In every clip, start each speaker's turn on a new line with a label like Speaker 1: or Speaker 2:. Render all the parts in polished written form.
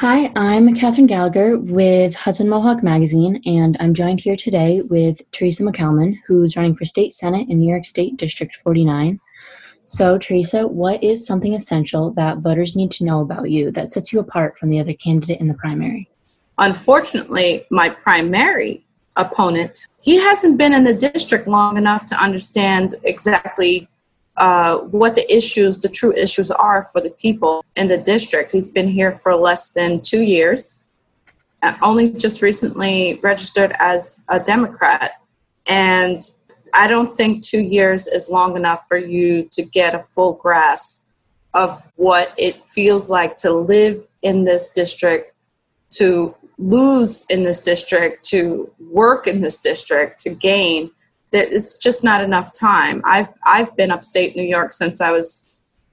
Speaker 1: Hi, I'm Katherine Gallagher with Hudson Mohawk Magazine, and I'm joined here today with Teresa McCalman, who's running for State Senate in New York State District 49. So, Teresa, what is something essential that voters need to know about you that sets you apart from the other candidate in the primary?
Speaker 2: Unfortunately, my primary opponent, he hasn't been in the district long enough to understand exactly what the true issues are for the people in the district. He's been here for less than 2 years, only just recently registered as a Democrat. And I don't think 2 years is long enough for you to get a full grasp of what it feels like to live in this district, to lose in this district, to work in this district, to gain. That it's just not enough time. I've been upstate New York since I was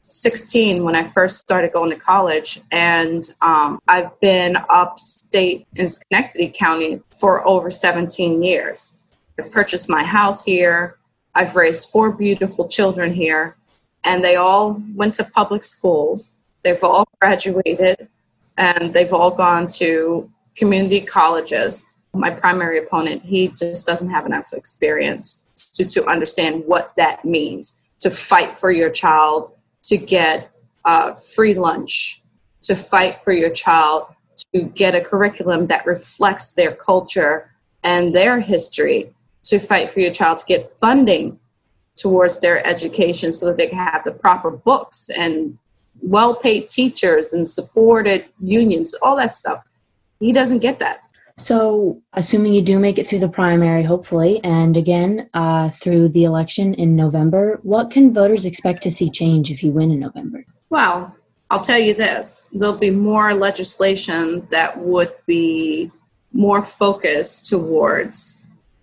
Speaker 2: 16 when I first started going to college, and I've been upstate in Schenectady County for over 17 years. I purchased my house here. I've raised 4 beautiful children here, and they all went to public schools. They've all graduated, and they've all gone to community colleges. My primary opponent, he just doesn't have enough experience to understand what that means, to fight for your child, to get free lunch, to fight for your child, to get a curriculum that reflects their culture and their history, to fight for your child to get funding towards their education so that they can have the proper books and well-paid teachers and supported unions, all that stuff. He doesn't get that.
Speaker 1: So, assuming you do make it through the primary, hopefully, and again through the election in November, what can voters expect to see change if you win in November?
Speaker 2: Well, I'll tell you this. There'll be more legislation that would be more focused towards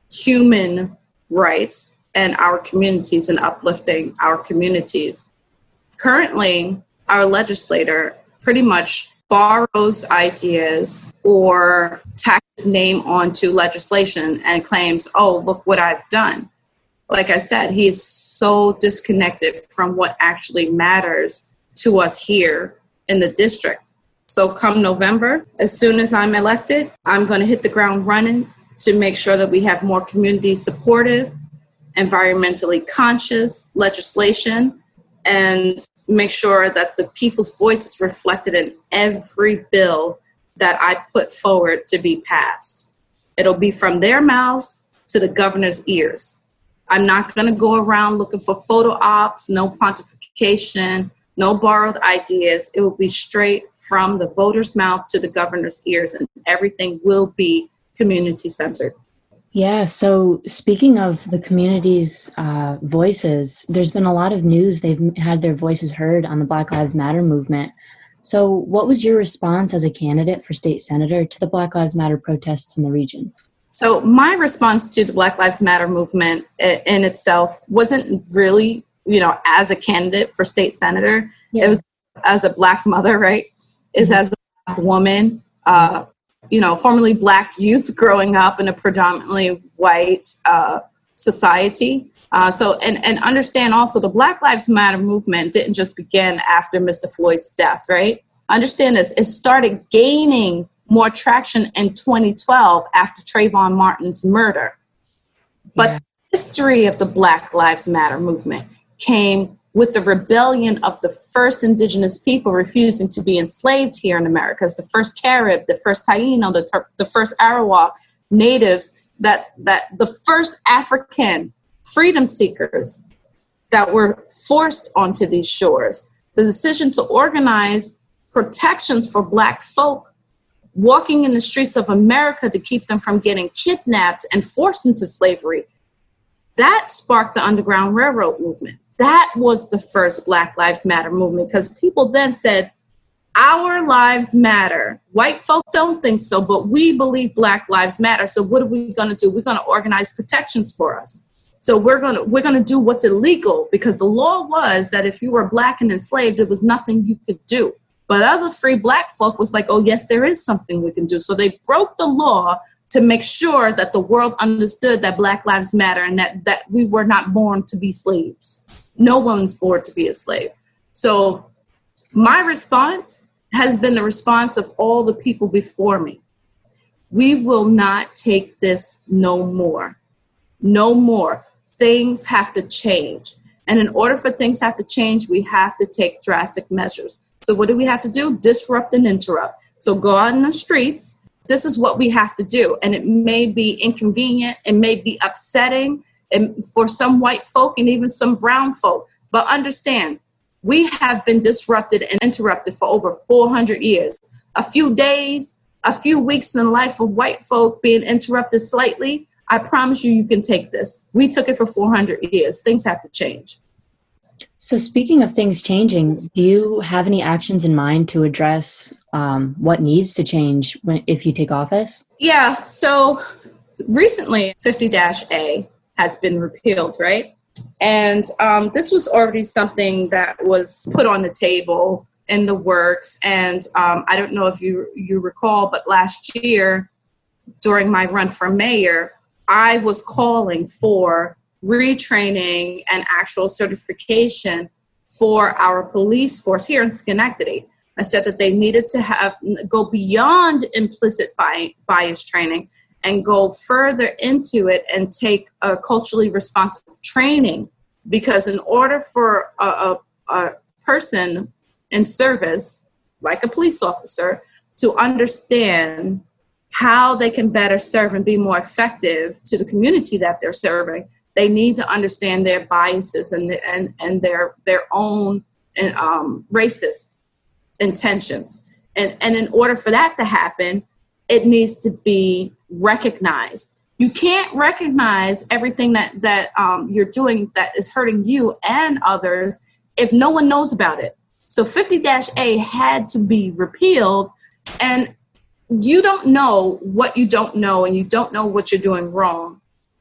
Speaker 2: human rights and our communities and uplifting our communities. Currently, our legislator pretty much borrows ideas or tacks his name onto legislation and claims, oh, look what I've done. Like I said, he is so disconnected from what actually matters to us here in the district. So come November, as soon as I'm elected, I'm going to hit the ground running to make sure that we have more community supportive, environmentally conscious legislation, and make sure that the people's voice is reflected in every bill that I put forward to be passed. It'll be from their mouths to the governor's ears. I'm not going to go around looking for photo ops, no pontification, no borrowed ideas. It will be straight from the voter's mouth to the governor's ears, and everything will be community-centered.
Speaker 1: Yeah, so speaking of the community's voices, there's been a lot of news. They've had their voices heard on the Black Lives Matter movement. So what was your response as a candidate for state senator to the Black Lives Matter protests in the region?
Speaker 2: So my response to the Black Lives Matter movement in itself wasn't really, as a candidate for state senator. Yeah. It was as a Black mother, right? Is as a Black woman, formerly Black youth growing up in a predominantly white society. And understand also the Black Lives Matter movement didn't just begin after Mr. Floyd's death, right? Understand this, it started gaining more traction in 2012 after Trayvon Martin's murder. But the history of the Black Lives Matter movement came with the rebellion of the first indigenous people refusing to be enslaved here in America. It's the first Carib, the first Taino, the first Arawak natives, that the first African freedom seekers that were forced onto these shores. The decision to organize protections for Black folk walking in the streets of America to keep them from getting kidnapped and forced into slavery, that sparked the Underground Railroad movement. That was the first Black Lives Matter movement, because people then said, our lives matter. White folk don't think so, but we believe Black lives matter. So what are we going to do? We're going to organize protections for us. So we're going to do what's illegal, because the law was that if you were Black and enslaved, there was nothing you could do. But other free Black folk was like, oh, yes, there is something we can do. So they broke the law to make sure that the world understood that Black lives matter and that we were not born to be slaves. No one's born to be a slave. So my response has been the response of all the people before me. We will not take this no more. No more. Things have to change. And in order for things have to change, we have to take drastic measures. So what do we have to do? Disrupt and interrupt. So go out in the streets. This is what we have to do. And it may be inconvenient. It may be upsetting and for some white folk and even some brown folk. But understand, we have been disrupted and interrupted for over 400 years. A few days, a few weeks in the life of white folk being interrupted slightly, I promise you, you can take this. We took it for 400 years. Things have to change.
Speaker 1: So speaking of things changing, do you have any actions in mind to address what needs to change if you take office?
Speaker 2: Yeah, so recently 50-A has been repealed, right? And this was already something that was put on the table in the works. And I don't know if you recall, but last year during my run for mayor, I was calling for retraining and actual certification for our police force here in Schenectady. I said that they needed to go beyond implicit bias training and go further into it and take a culturally responsive training, because in order for a person in service, like a police officer, to understand how they can better serve and be more effective to the community that they're serving, they need to understand their biases and their own racist intentions. And in order for that to happen, it needs to be recognized. You can't recognize everything that you're doing that is hurting you and others if no one knows about it. So 50-A had to be repealed, and you don't know what you don't know, and you don't know what you're doing wrong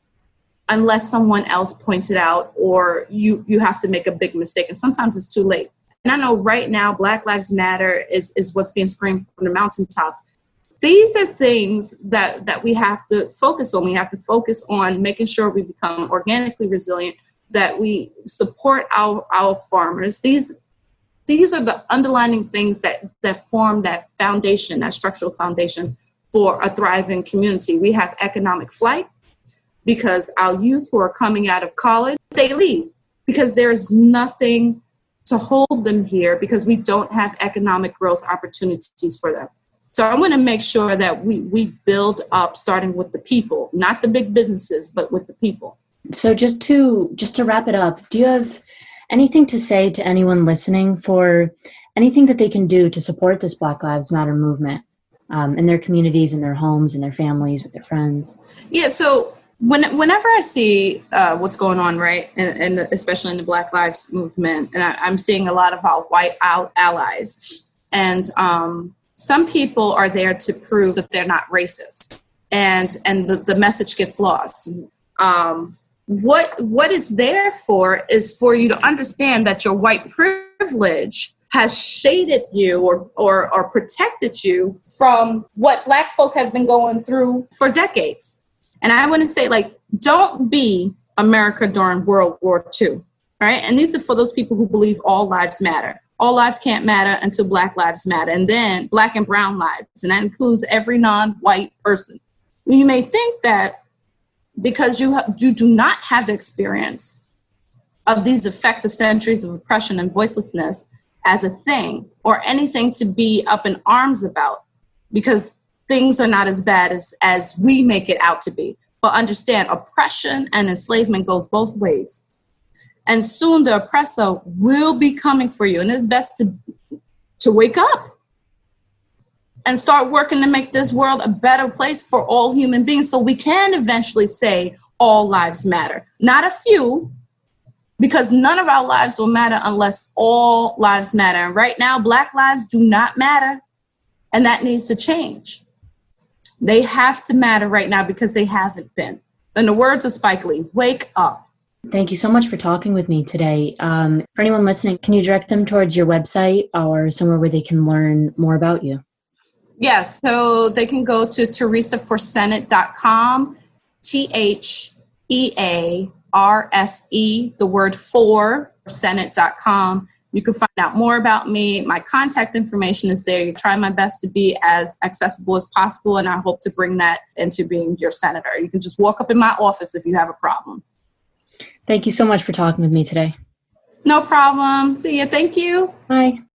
Speaker 2: unless someone else points it out, or you have to make a big mistake, and sometimes it's too late. And I know right now Black Lives Matter is what's being screamed from the mountaintops. These are things that we have to focus on. We have to focus on making sure we become organically resilient, that we support our farmers. These are the underlying things that form that foundation, that structural foundation for a thriving community. We have economic flight because our youth who are coming out of college, they leave because there is nothing to hold them here, because we don't have economic growth opportunities for them. So I want to make sure that we build up, starting with the people, not the big businesses, but with the people.
Speaker 1: So just to wrap it up, do you have anything to say to anyone listening for anything that they can do to support this Black Lives Matter movement in their communities, in their homes, in their families, with their friends?
Speaker 2: Yeah, so whenever I see what's going on, right, and especially in the Black Lives movement, and I'm seeing a lot of our white allies, and some people are there to prove that they're not racist, and the message gets lost. What it's there for is for you to understand that your white privilege has shaded you or protected you from what Black folk have been going through for decades. And I want to say, don't be America during World War II, right? And these are for those people who believe all lives matter. All lives can't matter until Black lives matter, and then Black and brown lives, and that includes every non-white person. You may think that because you do not have the experience of these effects of centuries of oppression and voicelessness as a thing, or anything to be up in arms about, because things are not as bad as we make it out to be. But understand, oppression and enslavement goes both ways. And soon the oppressor will be coming for you. And it's best to wake up and start working to make this world a better place for all human beings, so we can eventually say all lives matter. Not a few, because none of our lives will matter unless all lives matter. And right now, Black lives do not matter. And that needs to change. They have to matter right now because they haven't been. In the words of Spike Lee, wake up.
Speaker 1: Thank you so much for talking with me today. For anyone listening, can you direct them towards your website or somewhere where they can learn more about you?
Speaker 2: Yes, so they can go to TheresaForSenate.com, TheARSE, the word for, Senate.com. You can find out more about me. My contact information is there. You try my best to be as accessible as possible, and I hope to bring that into being your senator. You can just walk up in my office if you have a problem.
Speaker 1: Thank you so much for talking with me today.
Speaker 2: No problem. See you. Thank you.
Speaker 1: Bye.